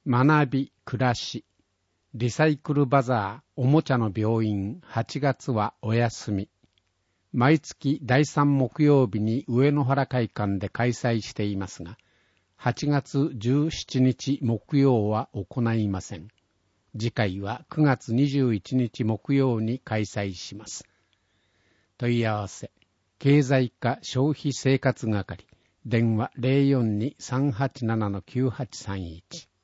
学び暮らしリサイクルバザーおもちゃの病院8月はお休み。毎月第3木曜日に上野原会館で開催していますが、8月17日木曜は行いません。次回は9月21日木曜に開催します。問い合わせ、経済課消費生活係、電話 042-387-9831